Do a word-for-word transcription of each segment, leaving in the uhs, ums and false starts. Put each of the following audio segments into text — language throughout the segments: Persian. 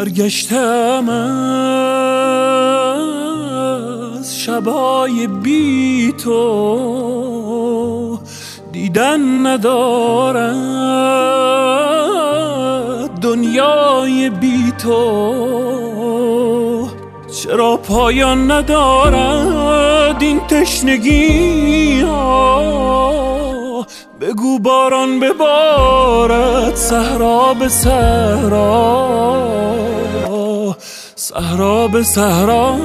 برگشتم از شبای بی تو، دیدن ندارد دنیای بی تو. چرا پایان ندارد این تشنگی ها؟ بگو باران ببارد صحرا به صحرا، صحرا به صحرا.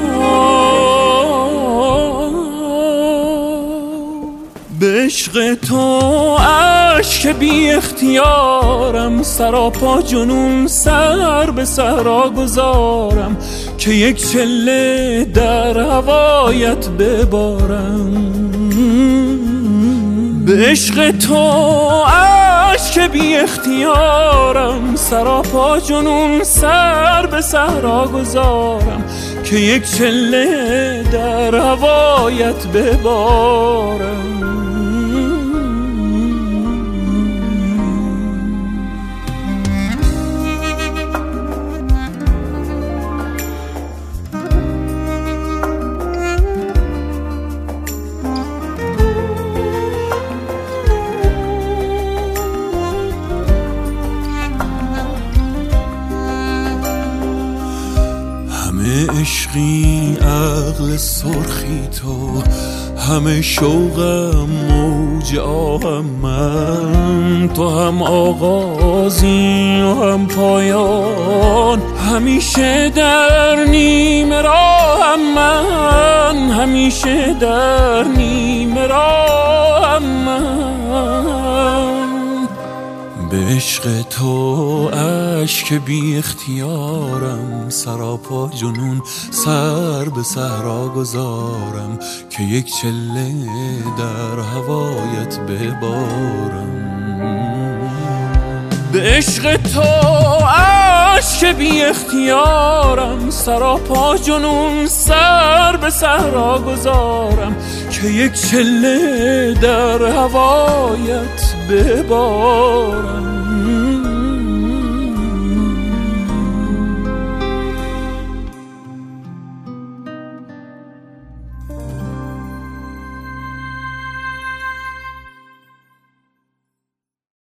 به عشق تو اشک بی اختیارم، سراپا جنون سر به صحرا گذارم که یک چله در هوایت ببارم. به عشق تو اشک بی اختیارم، سراپا جنون سر به صحرا گذارم که یک چله در هوایت ببارم. همه عشقی عقل سرخی تو، همه شوقم موج آهم من. تو هم آغازی و هم پایان، همیشه در نیمه راهم من، همیشه در نیمه راهم من. به عشق تو اشک بی اختیارم، سراپا جنون سر به صحرا گذارم که یک چله در هوایت ببارم. به عشق تو اشک بی اختیارم، سراپا جنون سر به صحرا گذارم که یک چله در هوایت ببارم.